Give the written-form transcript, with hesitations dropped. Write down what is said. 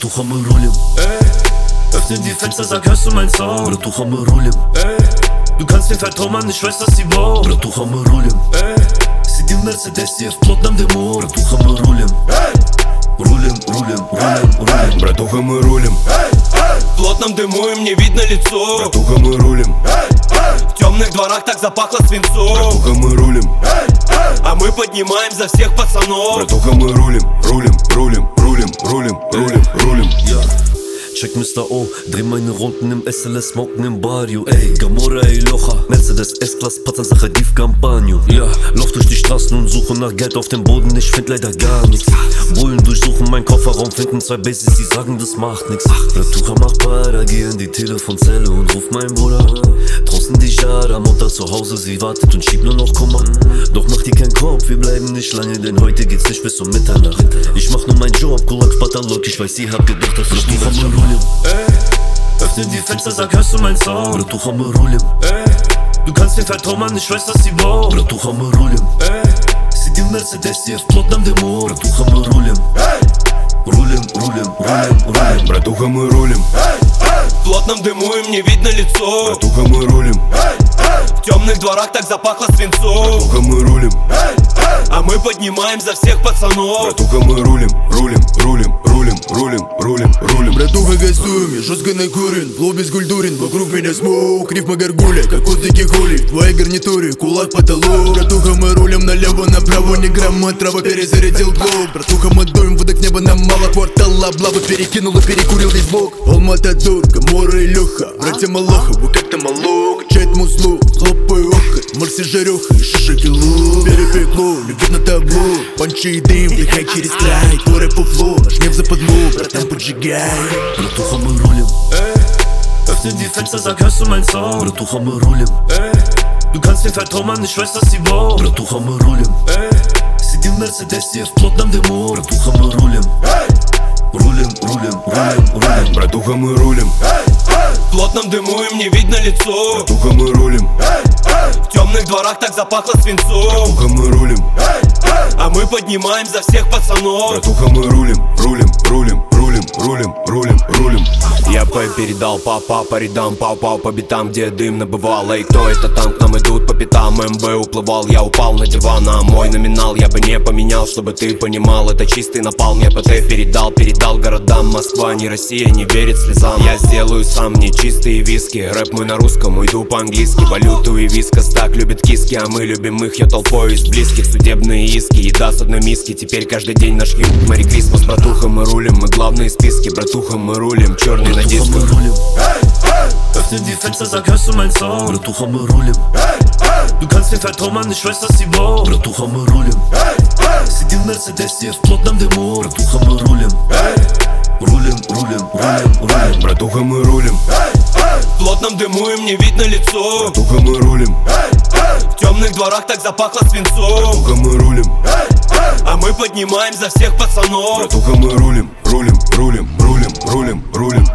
Bratуха, мы рулим. Öffnen die Fenster, sag, hörst du mein Song? Bratуха, мы рулим. Du kannst mir vertrauen, Mann, ich weiß, dass sie wollen. Bratуха, мы рулим. Сидим в Мерседесе, в плотном дыму. Bratуха, мы рулим. Рулим, рулим, рулим, рулим. Братуха, мы рулим. В плотном дыму им не видно лицо. Братуха, мы рулим. В темных дворах так запахло свинцом. Братуха, мы рулим. А мы поднимаем за всех пацанов. Братуха, мы рулим, рулим, рулим, рулим, рулим, рулим, рулим. Check Mr. O, dreh meine Runden im SLS, smoken im Barrio. Ey, Gamora, ey, Locha, Mercedes S-Class, Patzan-Sache, Div Campanio. Ja, lauf durch die Straßen und suche nach Geld auf dem Boden, ich find leider gar nichts. Bullen durchsuchen meinen Kofferraum, finden zwei Bases, die sagen, das macht nix. Bratуха, mach para, geh in die Telefonzelle und ruf meinen Bruder. Draußen die Jara, Mutter zu Hause, sie wartet und schiebt nur noch Kummer. Doch mach dir keinen Kopf, wir bleiben nicht lange, denn heute geht's nicht bis um Mitternacht. Ich mach nur meinen Job, Kulak в потолок, ich weiß, ihr habt gedacht, dass ich Bratуха, мы рулим. Öffnen die Fenster, sag, hörst du mein Song? Bratуха, мы рулим. Du kannst mir vertrauen, Mann, ich weiß, dass sie wollen. Bratуха, мы рулим. Сидим в Мерседесе, в плотном дыму. Bratуха, мы рулим. Рулим, рулим, рулим, рулим. Братуха, мы рулим. В плотном дыму им не видно лицо. Братуха, мы рулим. В темных дворах так запахло свинцом. Братуха, мы рулим. А мы поднимаем за всех пацанов. Братуха, мы рулим, рулим, рулим, рулим, рулим, рулим, рулим. Братуха, газуем, я жестко накурен, флоу безгультурен, вокруг меня смоук, рифма горгуля, как воздухе хули. В твоей гарнитуре кулак потолок. Братуха, мы рулим налево, направо, ни грамма трава, перезарядил блок. Братуха, мы дуем, выдох неба нам мало, квартал облава перекинул и перекурил весь блок. Алматадор, Гамора и Леха, братья Малаха, вы как-то малок. Качает музло, хлопаю охоть, Марси жареха и шишек лук. Перепекло, любит на табло, панчи и дым, вдыхай через край. Твой фуфло, наш гнев западло, братан, поджигай. Bratуха, мы рулим. Öffnen die Fenster, sag, hörst du mein Song? Bratуха, мы рулим. Du kannst mir vertrauen, Mann, ich weiß, dass sie wollen. Bratуха, мы рулим. Сидим в Мерседесе, в плотном дыму. Bratуха, мы рулим. Рулим, рулим, рулим, рулим. Братуха, мы рулим. В плотном дыму им не видно лицо. Братуха, мы рулим. В темных дворах так запахло свинцом. Братуха, мы рулим. А мы поднимаем за всех пацанов. Братуха, мы рулим, рулим, рулим, рулим, рулим, рулим, рулим. Я передал папа по рядам, пау-пау по битам, где дым набывал. Эй, кто это там, к нам идут по пятам. МБ уплывал, я упал на диван, а мой номинал я бы не поменял, чтобы ты понимал. Это чистый напалм, я ПТ передал городам. Москва, не Россия, не верит слезам. Я сделаю сам, не чистые виски. Рэп мой на русском, уйду по-английски. Валюту и вискас так любят киски, а мы любим их, я толпой из близких. Судебные иски, еда с одной миски. Теперь каждый день наш юг, Мэри Крисмас. Братуха, мы рулим, мы главные списки. Братуха, мы рулим, черный на Bratуха, мы дисках. рулим. Öffnen die Fenster, sag, hörst du mein Song? Bratуха, мы рулим. Du kannst mir vertrauen, Mann, ich weiß, dass sie wollen. Bratуха, мы рулим. Сидим в Мерседесе, в плотном дыму. Bratуха, мы рулим. Рулим, рулим, рулим, рулим. Братуха, мы рулим. В плотном дыму им не видно лицо. Братуха, мы рулим. В темных дворах так запахло свинцом. Братуха, мы рулим. А мы поднимаем за всех пацанов. Братуха, мы рулим, рулим, рулим, рулим, рулим, рулим.